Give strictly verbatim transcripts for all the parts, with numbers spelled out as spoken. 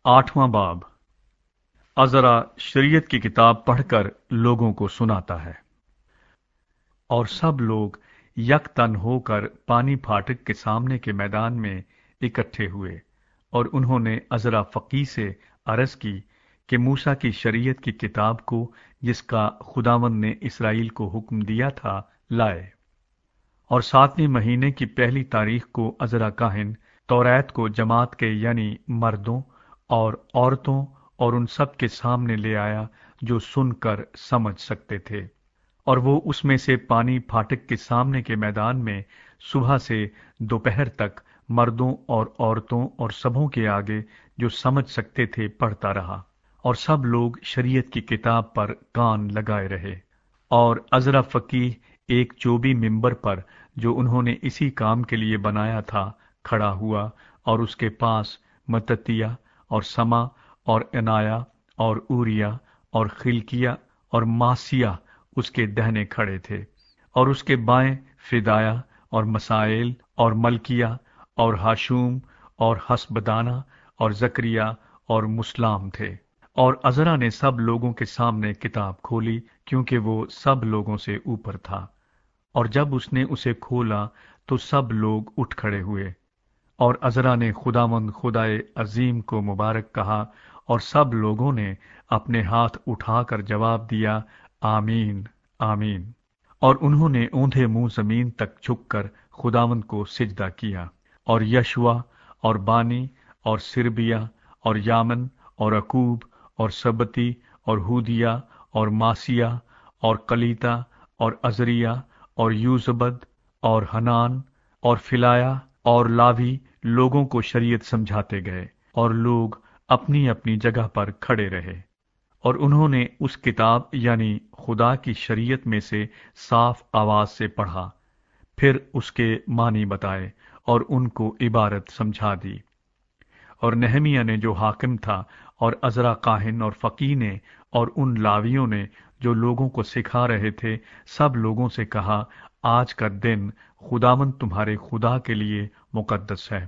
آٹھواں باب عذرا شریعت کی کتاب پڑھ کر لوگوں کو سناتا ہے۔ اور سب لوگ یک تن ہو کر پانی پھاٹک کے سامنے کے میدان میں اکٹھے ہوئے، اور انہوں نے عذرا فقیہ سے عرض کی کہ موسیٰ کی شریعت کی کتاب کو، جس کا خداوند نے اسرائیل کو حکم دیا تھا، لائے۔ اور ساتویں مہینے کی پہلی تاریخ کو عذرا کاہن توریت کو جماعت کے یعنی مردوں اور عورتوں اور ان سب کے سامنے لے آیا جو سن کر سمجھ سکتے تھے، اور وہ اس میں سے پانی پھاٹک کے سامنے کے میدان میں صبح سے دوپہر تک مردوں اور عورتوں اور سبوں کے آگے جو سمجھ سکتے تھے پڑھتا رہا، اور سب لوگ شریعت کی کتاب پر کان لگائے رہے۔ اور عذرا فقیہ ایک چوبی ممبر پر جو انہوں نے اسی کام کے لیے بنایا تھا کھڑا ہوا، اور اس کے پاس متتیہ اور سما اور عنایا اور اوریا اور خلقیہ اور ماسیہ اس کے دہنے کھڑے تھے، اور اس کے بائیں فدایا اور مسائل اور ملکیہ اور ہاشوم اور حسبدانہ اور زکریہ اور مسلام تھے۔ اور عذرا نے سب لوگوں کے سامنے کتاب کھولی، کیونکہ وہ سب لوگوں سے اوپر تھا۔ اور جب اس نے اسے کھولا تو سب لوگ اٹھ کھڑے ہوئے، اور عذرا نے خداوند خدائے عظیم کو مبارک کہا، اور سب لوگوں نے اپنے ہاتھ اٹھا کر جواب دیا، آمین آمین۔ اور انہوں نے اوندھے منہ زمین تک جھک کر خداوند کو سجدہ کیا۔ اور یشوا اور بانی اور سربیا اور یامن اور عقوب اور سبتی اور ہودیہ اور ماسیہ اور کلیتا اور عزریہ اور یوزبد اور حنان اور فلایا اور لاوی لوگوں کو شریعت سمجھاتے گئے، اور لوگ اپنی اپنی جگہ پر کھڑے رہے۔ اور انہوں نے اس کتاب یعنی خدا کی شریعت میں سے صاف آواز سے پڑھا، پھر اس کے معنی بتائے اور ان کو عبارت سمجھا دی۔ اور نہمیہ نے جو حاکم تھا، اور عذرا کاہن اور فقیہ نے اور ان لاویوں نے جو لوگوں کو سکھا رہے تھے، سب لوگوں سے کہا، آج کا دن خداوند تمہارے خدا کے لیے مقدس ہے،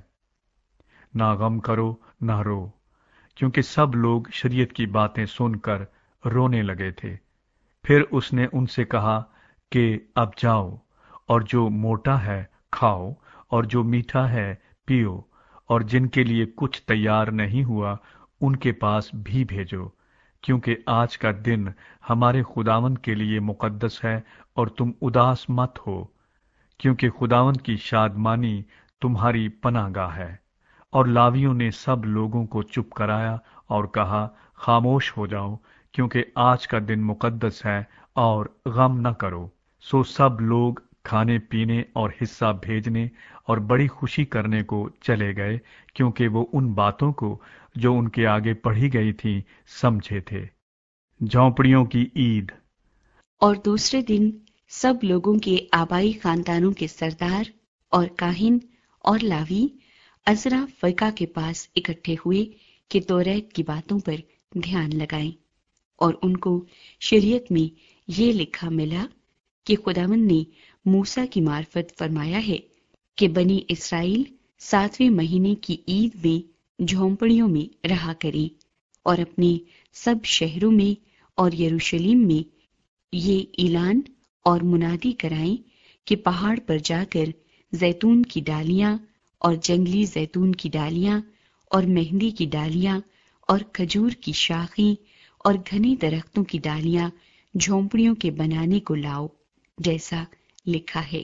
نہ غم کرو نہ رو، کیونکہ سب لوگ شریعت کی باتیں سن کر رونے لگے تھے۔ پھر اس نے ان سے کہا کہ اب جاؤ، اور جو موٹا ہے کھاؤ، اور جو میٹھا ہے پیو، اور جن کے لیے کچھ تیار نہیں ہوا ان کے پاس بھی بھیجو، کیونکہ آج کا دن ہمارے خداوند کے لیے مقدس ہے، اور تم اداس مت ہو، کیونکہ خداوند کی شادمانی تمہاری پناہ گاہ ہے۔ اور لاویوں نے سب لوگوں کو چپ کرایا اور کہا، خاموش ہو جاؤ، کیونکہ آج کا دن مقدس ہے، اور غم نہ کرو۔ سو سب لوگ کھانے پینے اور حصہ بھیجنے اور بڑی خوشی کرنے کو چلے گئے، کیونکہ وہ ان باتوں کو جو ان کے آگے پڑھی گئی تھیں سمجھے تھے۔ جھونپڑیوں کی عید۔ اور دوسرے دن سب لوگوں کے آبائی خاندانوں کے سردار اور کاہن اور لاوی عذرا فقیہ کے پاس اکٹھے ہوئے کہ توریت کی باتوں پر دھیان لگائیں۔ اور ان کو شریعت میں یہ لکھا ملا کہ خداوند نے موسیٰ کی معرفت فرمایا ہے کہ بنی اسرائیل ساتویں مہینے کی عید میں جھونپڑیوں میں رہا کریں، اور اپنے سب شہروں میں اور یروشلم میں یہ اعلان اور منادی کرائیں کہ پہاڑ پر جا کر زیتون کی ڈالیاں اور جنگلی زیتون کی ڈالیاں اور مہندی کی ڈالیاں اور کھجور کی شاخیں اور گھنے درختوں کی ڈالیاں جھونپڑیوں کے بنانے کو لاؤ، جیسا لکھا ہے۔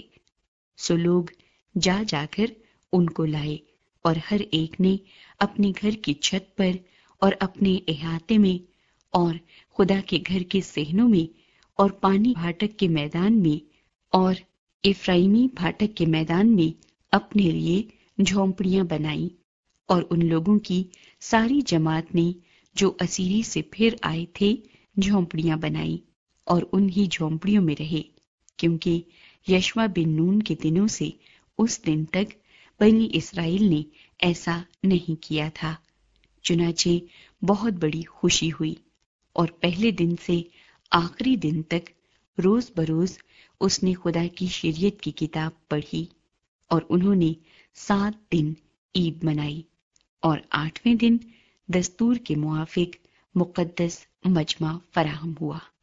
سو لوگ جا جا کر ان کو لائے، اور ہر ایک نے اپنے گھر کی چھت پر اور اپنے احاطے میں اور خدا کے گھر کے صحنوں میں اور پانی پھاٹک کے میدان میں اور افرائیمی پھاٹک کے میدان میں اپنے لیے جھونپڑیاں بنائیں۔ اور ان لوگوں کی ساری جماعت نے جو اسیری سے پھر آئے تھے جھونپڑیاں بنائیں، اور انہی جھونپڑیوں میں رہے، کیونکہ یشوا بن نون کے دنوں سے اس دن تک بنی اسرائیل نے ایسا نہیں کیا تھا۔ چنانچہ بہت بڑی خوشی ہوئی، اور پہلے دن سے آخری دن تک روز بروز اس نے خدا کی شریعت کی کتاب پڑھی۔ اور انہوں نے سات دن عید منائی، اور آٹھویں دن دستور کے موافق مقدس مجمع فراہم ہوا۔